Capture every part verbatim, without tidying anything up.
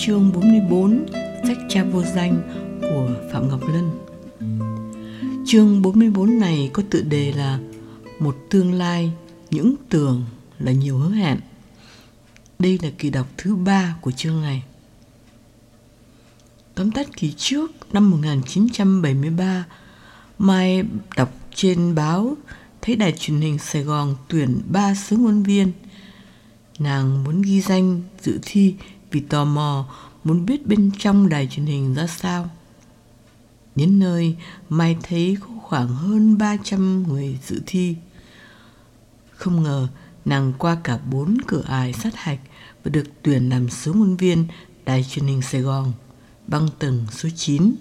chương bốn mươi bốn, sách Cha vô danh của Phạm Ngọc Lân. Chương bốn mươi bốn này có tựa đề là Một tương lai, những tưởng là nhiều hứa hẹn. Đây là kỳ đọc thứ ba của chương này. Tóm tắt kỳ trước, năm một nghìn chín trăm bảy mươi ba, Mai đọc trên báo thấy đài truyền hình Sài Gòn tuyển ba sứ ngôn viên. Nàng muốn ghi danh dự thi vì tò mò muốn biết bên trong đài truyền hình ra sao. Đến nơi, Mai thấy có khoảng hơn ba trăm người dự thi. Không ngờ, nàng qua cả bốn cửa ải sát hạch và được tuyển làm sứ ngôn viên đài truyền hình Sài Gòn, băng tầng số chín.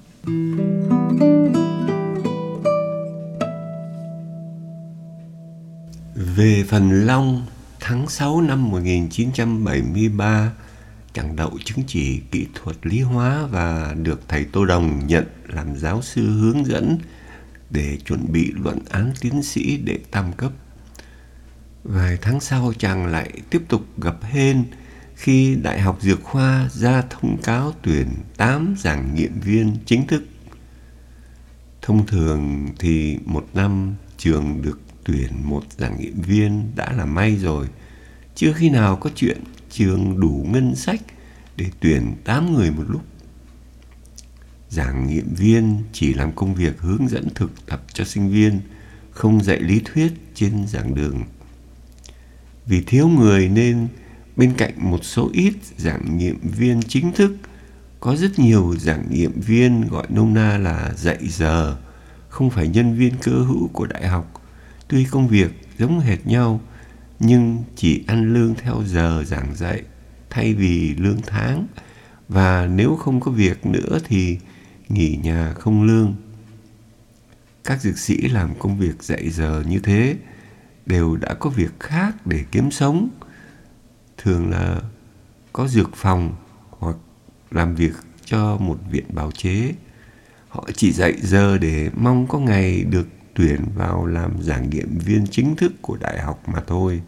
Về phần Long, tháng sáu năm một nghìn chín trăm bảy mươi ba, chàng đậu chứng chỉ kỹ thuật lý hóa và được thầy Tô Đồng nhận làm giáo sư hướng dẫn để chuẩn bị luận án tiến sĩ đệ tam cấp. Vài tháng sau, chàng lại tiếp tục gặp hên khi Đại học Dược khoa ra thông cáo tuyển tám giảng nghiệm viên chính thức. Thông thường thì một năm trường được tuyển một giảng nghiệm viên đã là may rồi. Chưa khi nào có chuyện trường đủ ngân sách để tuyển tám người một lúc. Giảng nghiệm viên chỉ làm công việc hướng dẫn thực tập cho sinh viên, không dạy lý thuyết trên giảng đường. Vì thiếu người nên bên cạnh một số ít giảng nghiệm viên chính thức, có rất nhiều giảng nghiệm viên gọi nôm na là dạy giờ, không phải nhân viên cơ hữu của đại học. Tuy công việc giống hệt nhau, nhưng chỉ ăn lương theo giờ giảng dạy thay vì lương tháng, và nếu không có việc nữa thì nghỉ nhà không lương. Các dược sĩ làm công việc dạy giờ như thế đều đã có việc khác để kiếm sống, thường là có dược phòng hoặc làm việc cho một viện bào chế. Họ chỉ dạy giờ để mong có ngày được tuyển vào làm giảng nghiệm viên chính thức của đại học mà thôi.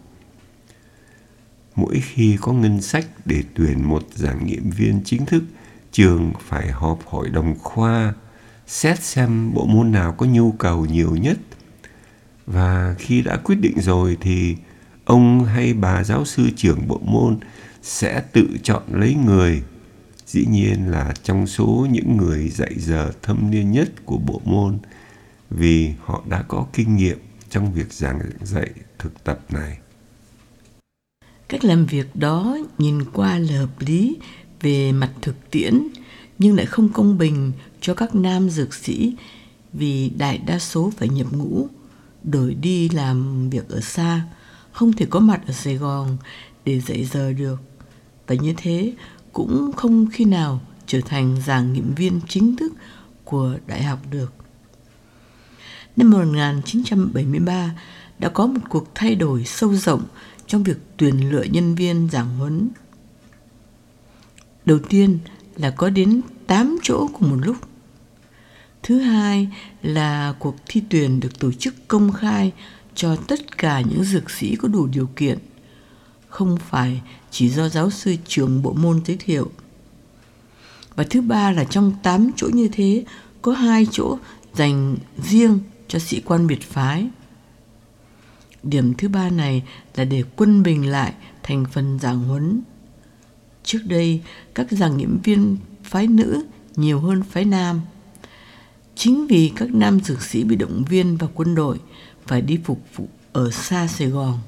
Mỗi khi có ngân sách để tuyển một giảng nghiệm viên chính thức, trường phải họp hội đồng khoa, xét xem bộ môn nào có nhu cầu nhiều nhất. Và khi đã quyết định rồi thì ông hay bà giáo sư trưởng bộ môn sẽ tự chọn lấy người. Dĩ nhiên là trong số những người dạy giờ thâm niên nhất của bộ môn, vì họ đã có kinh nghiệm trong việc giảng dạy thực tập này. Cách làm việc đó nhìn qua là hợp lý về mặt thực tiễn, nhưng lại không công bình cho các nam dược sĩ vì đại đa số phải nhập ngũ, đổi đi làm việc ở xa, không thể có mặt ở Sài Gòn để dạy giờ được, và như thế cũng không khi nào trở thành giảng nghiệm viên chính thức của đại học được. Năm một nghìn chín trăm bảy mươi ba đã có một cuộc thay đổi sâu rộng trong việc tuyển lựa nhân viên giảng huấn. Đầu tiên là có đến tám chỗ cùng một lúc. Thứ hai là cuộc thi tuyển được tổ chức công khai cho tất cả những dược sĩ có đủ điều kiện, không phải chỉ do giáo sư trưởng bộ môn giới thiệu. Và thứ ba là trong tám chỗ như thế, có hai chỗ dành riêng cho sĩ quan biệt phái. Điểm thứ ba này là để quân bình lại thành phần giảng huấn. Trước đây, các giảng nghiệm viên phái nữ nhiều hơn phái nam. Chính vì các nam dược sĩ bị động viên vào quân đội phải đi phục vụ ở xa Sài Gòn.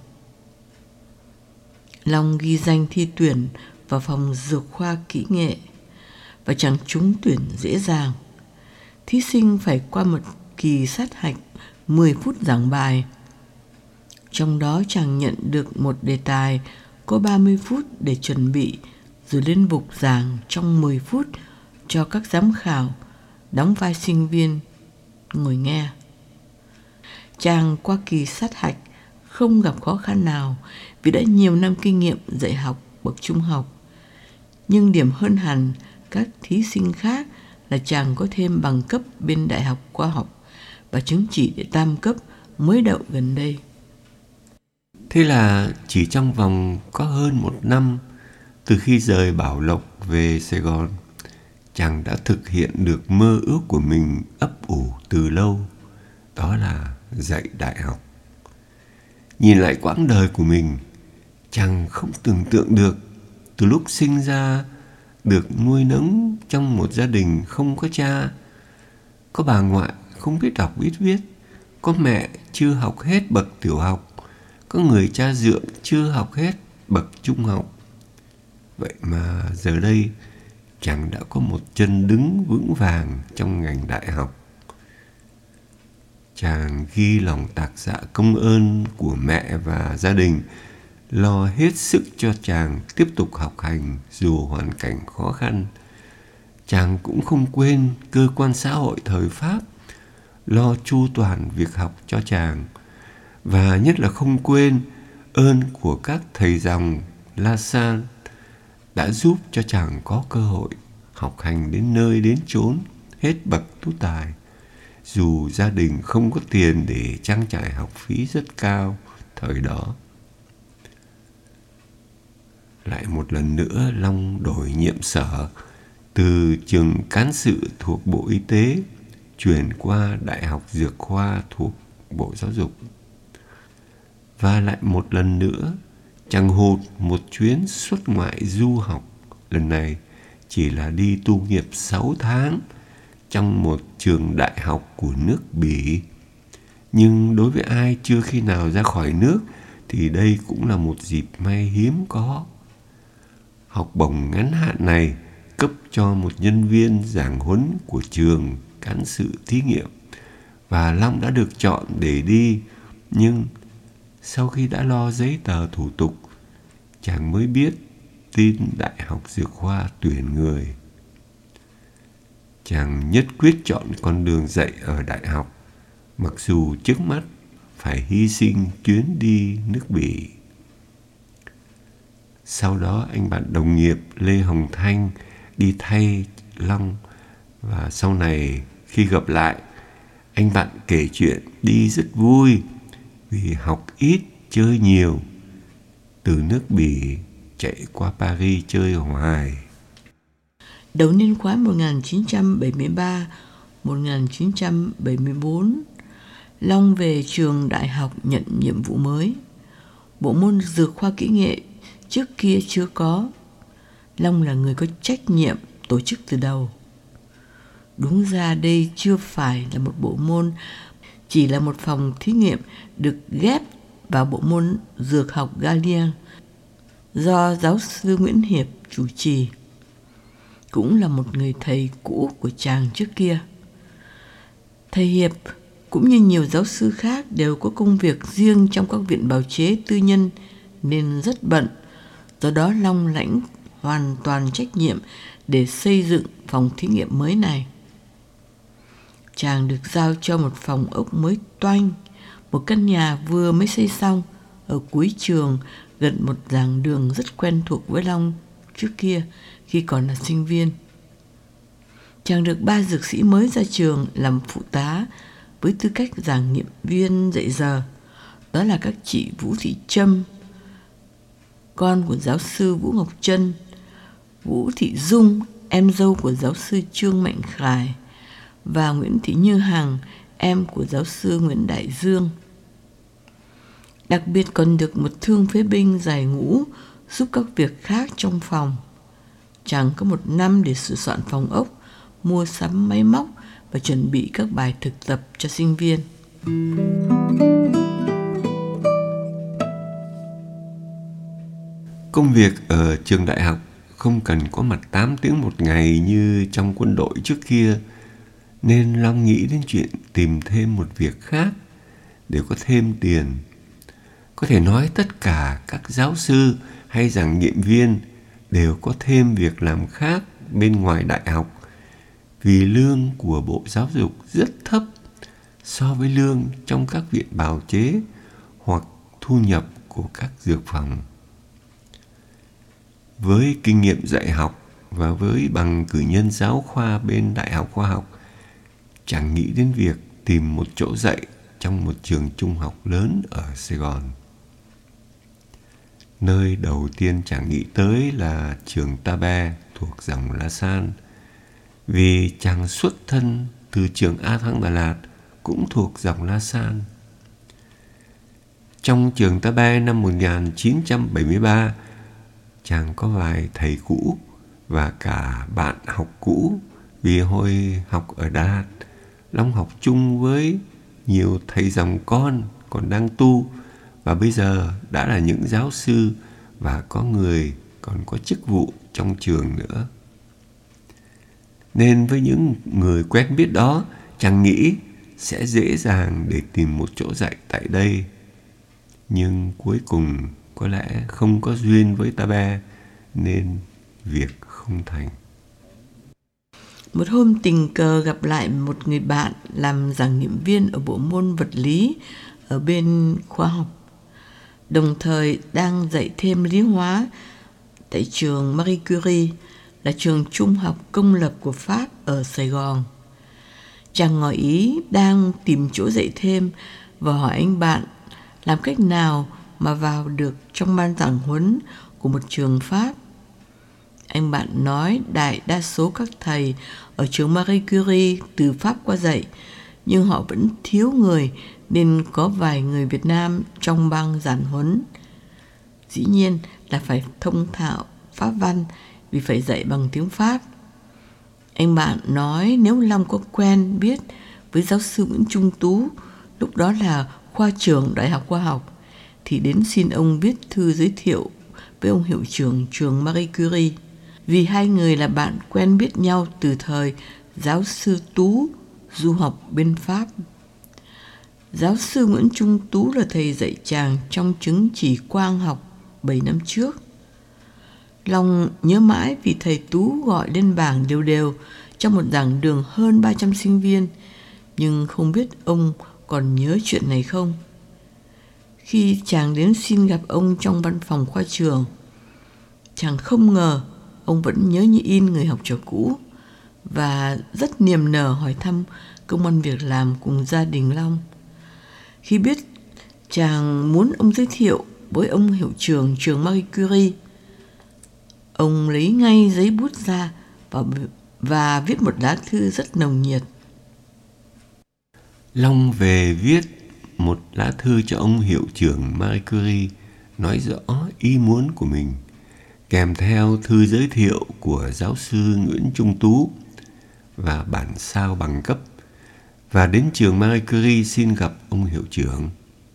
Long ghi danh thi tuyển vào phòng dược khoa kỹ nghệ và chàng trúng tuyển dễ dàng. Thí sinh phải qua một kỳ sát hạch mười phút giảng bài. Trong đó chàng nhận được một đề tài có ba mươi phút để chuẩn bị, rồi lên bục giảng trong mười phút cho các giám khảo, đóng vai sinh viên, ngồi nghe. Chàng qua kỳ sát hạch không gặp khó khăn nào vì đã nhiều năm kinh nghiệm dạy học bậc trung học. Nhưng điểm hơn hẳn các thí sinh khác là chàng có thêm bằng cấp bên Đại học Khoa học và chứng chỉ đệ tam cấp mới đậu gần đây. Thế là chỉ trong vòng có hơn một năm, Từ khi rời Bảo Lộc về Sài Gòn, chàng đã thực hiện được mơ ước của mình ấp ủ từ lâu, đó là dạy đại học. Nhìn lại quãng đời của mình, chàng không tưởng tượng được từ lúc sinh ra được nuôi nấng trong một gia đình không có cha, có bà ngoại không biết đọc biết viết, có mẹ chưa học hết bậc tiểu học, có người cha dượng chưa học hết bậc trung học. Vậy mà giờ đây chàng đã có một chân đứng vững vàng trong ngành đại học. Chàng ghi lòng tạc dạ công ơn của mẹ và gia đình, lo hết sức cho chàng tiếp tục học hành dù hoàn cảnh khó khăn. Chàng cũng không quên cơ quan xã hội thời Pháp lo chu toàn việc học cho chàng, và nhất là không quên ơn của các thầy dòng La Salle đã giúp cho chàng có cơ hội học hành đến nơi đến chốn hết bậc tú tài, dù gia đình không có tiền để trang trải học phí rất cao thời đó. Lại một lần nữa Long đổi nhiệm sở từ trường cán sự thuộc Bộ Y tế chuyển qua Đại học Dược khoa thuộc Bộ Giáo dục. Và lại một lần nữa chàng hụt một chuyến xuất ngoại du học, lần này chỉ là đi tu nghiệp sáu tháng trong một trường đại học của nước Bỉ. Nhưng đối với ai chưa khi nào ra khỏi nước thì đây cũng là một dịp may hiếm có. Học bổng ngắn hạn này cấp cho một nhân viên giảng huấn của trường cán sự thí nghiệm, và Long đã được chọn để đi. Nhưng sau khi đã lo giấy tờ thủ tục, chàng mới biết tin Đại học Dược khoa tuyển người. Chàng nhất quyết chọn con đường dạy ở đại học, mặc dù trước mắt phải hy sinh chuyến đi nước Bỉ. Sau đó anh bạn đồng nghiệp Lê Hồng Thanh đi thay Long, và sau này khi gặp lại, anh bạn kể chuyện đi rất vui vì học ít chơi nhiều, từ nước Bỉ chạy qua Paris chơi hoài. Đầu niên khóa một nghìn chín trăm bảy mươi ba đến một nghìn chín trăm bảy mươi bốn, Long về trường đại học nhận nhiệm vụ mới. Bộ môn dược khoa kỹ nghệ trước kia chưa có. Long là người có trách nhiệm tổ chức từ đầu. Đúng ra đây chưa phải là một bộ môn, chỉ là một phòng thí nghiệm được ghép vào bộ môn dược học Galien do giáo sư Nguyễn Hiệp chủ trì, cũng là một người thầy cũ của chàng trước kia. Thầy Hiệp cũng như nhiều giáo sư khác đều có công việc riêng trong các viện bào chế tư nhân nên rất bận. Do đó Long lãnh hoàn toàn trách nhiệm để xây dựng phòng thí nghiệm mới này. Chàng được giao cho một phòng ốc mới toanh, một căn nhà vừa mới xây xong ở cuối trường, gần một giảng đường rất quen thuộc với Long trước kia khi còn là sinh viên. Chàng được ba dược sĩ mới ra trường làm phụ tá với tư cách giảng nghiệm viên dạy giờ. Đó là các chị Vũ Thị Trâm, con của giáo sư Vũ Ngọc Trân, Vũ Thị Dung, em dâu của giáo sư Trương Mạnh Khải, và Nguyễn Thị Như Hằng, em của giáo sư Nguyễn Đại Dương. Đặc biệt còn được một thương phế binh giải ngũ giúp các việc khác trong phòng. Chàng có một năm để sửa soạn phòng ốc, mua sắm máy móc và chuẩn bị các bài thực tập cho sinh viên. Công việc ở trường đại học không cần có mặt tám tiếng một ngày như trong quân đội trước kia, nên Long nghĩ đến chuyện tìm thêm một việc khác để có thêm tiền. Có thể nói tất cả các giáo sư hay giảng nghiệm viên đều có thêm việc làm khác bên ngoài đại học, vì lương của Bộ Giáo dục rất thấp so với lương trong các viện bào chế hoặc thu nhập của các dược phòng. Với kinh nghiệm dạy học và với bằng cử nhân giáo khoa bên Đại học Khoa học, chàng nghĩ đến việc tìm một chỗ dạy trong một trường trung học lớn ở Sài Gòn. Nơi đầu tiên chàng nghĩ tới là trường Tabe thuộc dòng La Salle, vì chàng xuất thân từ trường A Thăng Đà Lạt cũng thuộc dòng La Salle. Trong trường Tabe năm một nghìn chín trăm bảy mươi ba, chàng có vài thầy cũ và cả bạn học cũ, vì hồi học ở Đà Lạt, Long học chung với nhiều thầy dòng con còn đang tu và bây giờ đã là những giáo sư và có người còn có chức vụ trong trường nữa. Nên với những người quen biết đó, chàng nghĩ sẽ dễ dàng để tìm một chỗ dạy tại đây. Nhưng cuối cùng có lẽ không có duyên với Tabe nên việc không thành. Một hôm tình cờ gặp lại một người bạn làm giảng nghiệm viên ở bộ môn vật lý ở bên khoa học, đồng thời đang dạy thêm lý hóa tại trường Marie Curie, là trường trung học công lập của Pháp ở Sài Gòn. Chàng ngỏ ý đang tìm chỗ dạy thêm và hỏi anh bạn làm cách nào mà vào được trong ban giảng huấn của một trường Pháp. Anh bạn nói đại đa số các thầy ở trường Marie Curie từ Pháp qua dạy, nhưng họ vẫn thiếu người nên có vài người Việt Nam trong ban giảng huấn. Dĩ nhiên là phải thông thạo Pháp văn vì phải dạy bằng tiếng Pháp. Anh bạn nói nếu Long có quen biết với giáo sư Nguyễn Trung Tú, lúc đó là khoa trưởng Đại học Khoa học, thì đến xin ông viết thư giới thiệu với ông hiệu trưởng trường Marie Curie, vì hai người là bạn quen biết nhau từ thời giáo sư Tú du học bên Pháp. Giáo sư Nguyễn Trung Tú là thầy dạy chàng trong chứng chỉ quang học bảy năm trước. Long nhớ mãi vì thầy Tú gọi lên bảng đều đều trong một giảng đường hơn ba trăm sinh viên, nhưng không biết ông còn nhớ chuyện này không. Khi chàng đến xin gặp ông trong văn phòng khoa trường, chàng không ngờ ông vẫn nhớ như in người học trò cũ và rất niềm nở hỏi thăm công ăn việc làm cùng gia đình Long. Khi biết chàng muốn ông giới thiệu với ông hiệu trưởng trường Marie Curie, ông lấy ngay giấy bút ra và, và viết một lá thư rất nồng nhiệt. Long về viết một lá thư cho ông hiệu trưởng Marie Curie, nói rõ ý muốn của mình, kèm theo thư giới thiệu của giáo sư Nguyễn Trung Tú và bản sao bằng cấp, và đến trường Marie Curie xin gặp ông hiệu trưởng.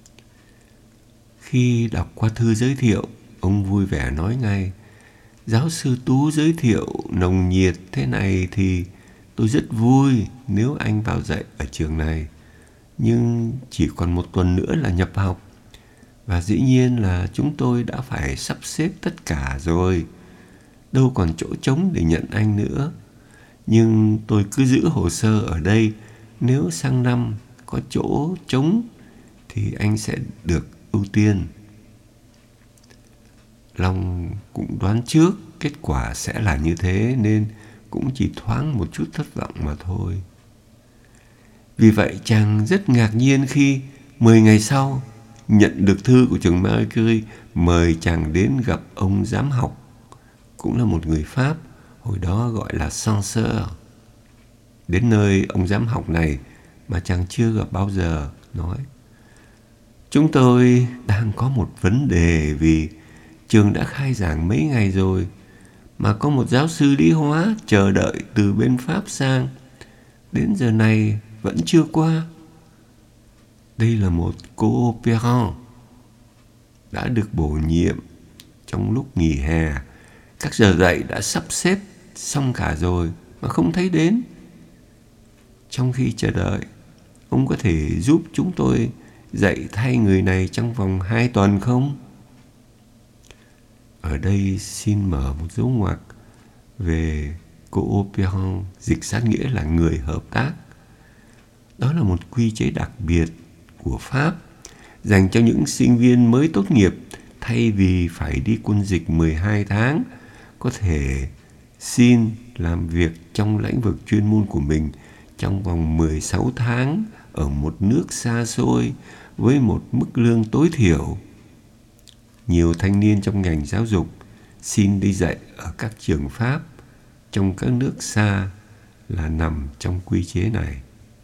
Khi đọc qua thư giới thiệu, ông vui vẻ nói ngay: giáo sư Tú giới thiệu nồng nhiệt thế này thì tôi rất vui nếu anh vào dạy ở trường này. Nhưng chỉ còn một tuần nữa là nhập học, và dĩ nhiên là chúng tôi đã phải sắp xếp tất cả rồi, đâu còn chỗ trống để nhận anh nữa. Nhưng tôi cứ giữ hồ sơ ở đây, nếu sang năm có chỗ trống thì anh sẽ được ưu tiên. Long cũng đoán trước kết quả sẽ là như thế nên cũng chỉ thoáng một chút thất vọng mà thôi. Vì vậy chàng rất ngạc nhiên khi mười ngày sau nhận được thư của trường Marie Curie mời chàng đến gặp ông giám học, cũng là một người Pháp, hồi đó gọi là censeur. Đến nơi ông giám học này mà chàng chưa gặp bao giờ nói: chúng tôi đang có một vấn đề, vì trường đã khai giảng mấy ngày rồi mà có một giáo sư lý hóa chờ đợi từ bên Pháp sang, đến giờ này vẫn chưa qua. Đây là một coopérant đã được bổ nhiệm trong lúc nghỉ hè, các giờ dạy đã sắp xếp xong cả rồi mà không thấy đến. Trong khi chờ đợi, ông có thể giúp chúng tôi dạy thay người này trong vòng hai tuần không? Ở đây xin mở một dấu ngoặc về coopérant, dịch sát nghĩa là người hợp tác. Đó là một quy chế đặc biệt của Pháp dành cho những sinh viên mới tốt nghiệp, thay vì phải đi quân dịch mười hai tháng, có thể xin làm việc trong lĩnh vực chuyên môn của mình trong vòng mười sáu tháng ở một nước xa xôi với một mức lương tối thiểu. nhiều thanh niên trong ngành giáo dục xin đi dạy ở các trường Pháp trong các nước xa là nằm trong quy chế này.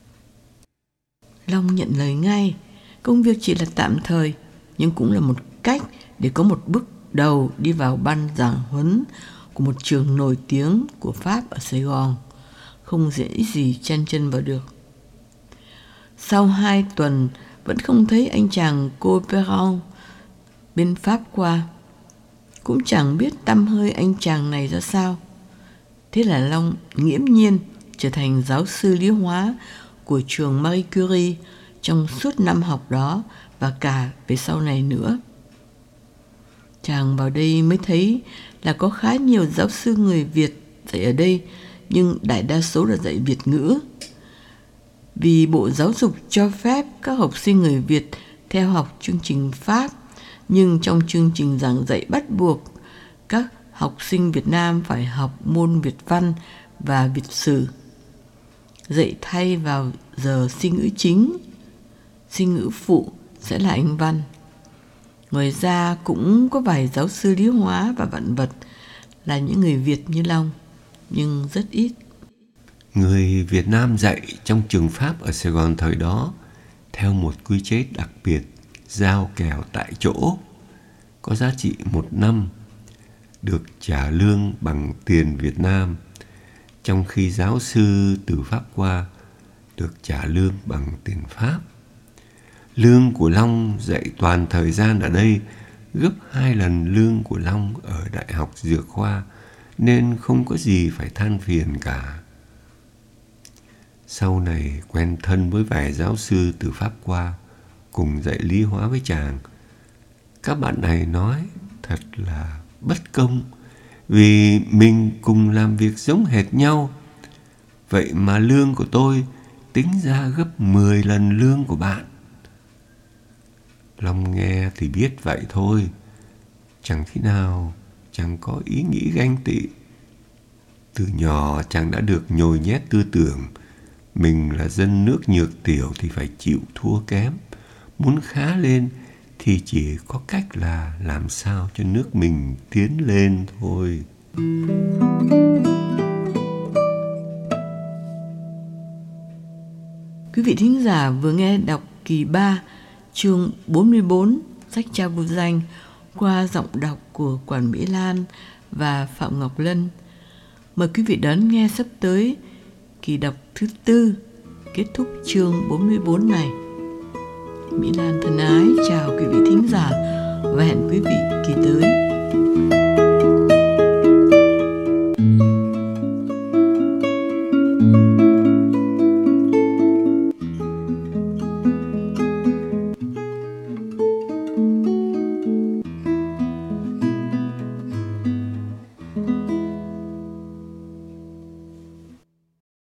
Long nhận lời ngay, công việc chỉ là tạm thời, nhưng cũng là một cách để có một bước đầu đi vào ban giảng huấn của một trường nổi tiếng của Pháp ở Sài Gòn, không dễ gì chen chân vào được. Sau hai tuần vẫn không thấy anh chàng Couperin bên Pháp qua, cũng chẳng biết tăm hơi anh chàng này ra sao. Thế là Long nghiễm nhiên trở thành giáo sư lý hóa của trường Marie Curie trong suốt năm học đó và cả về sau này nữa. Chàng vào đây mới thấy là có khá nhiều giáo sư người Việt dạy ở đây, nhưng đại đa số là dạy Việt ngữ. Vì Bộ Giáo dục cho phép các học sinh người Việt theo học chương trình Pháp, nhưng trong chương trình giảng dạy bắt buộc, các học sinh Việt Nam phải học môn Việt văn và Việt sử, dạy thay vào giờ sinh ngữ chính. Sinh ngữ phụ sẽ là Anh văn. Ngoài ra cũng có vài giáo sư lý hóa và vạn vật là những người Việt như Long, nhưng rất ít. Người Việt Nam dạy trong trường Pháp ở Sài Gòn thời đó theo một quy chế đặc biệt, giao kèo tại chỗ, có giá trị một năm, được trả lương bằng tiền Việt Nam, trong khi giáo sư từ Pháp qua được trả lương bằng tiền Pháp. Lương của Long dạy toàn thời gian ở đây gấp hai lần lương của Long ở Đại học Dược khoa, nên không có gì phải than phiền cả. Sau này quen thân với vài giáo sư từ Pháp qua, cùng dạy lý hóa với chàng. Các bạn này nói thật là bất công, vì mình cùng làm việc giống hệt nhau. Vậy mà lương của tôi tính ra gấp mười lần lương của bạn. Long nghe thì biết vậy thôi, chẳng khi nào chàng có ý nghĩ ganh tị. Từ nhỏ chàng đã được nhồi nhét tư tưởng mình là dân nước nhược tiểu thì phải chịu thua kém. Muốn khá lên thì chỉ có cách là làm sao cho nước mình tiến lên thôi. Quý vị thính giả vừa nghe đọc kỳ ba, chương bốn mươi bốn, sách Cha vô danh qua giọng đọc của Quản Mỹ Lan và Phạm Ngọc Lân. Mời quý vị đón nghe sắp tới kỳ đọc thứ tư, kết thúc chương bốn mươi bốn này. Mỹ Lan thân ái chào quý vị thính giả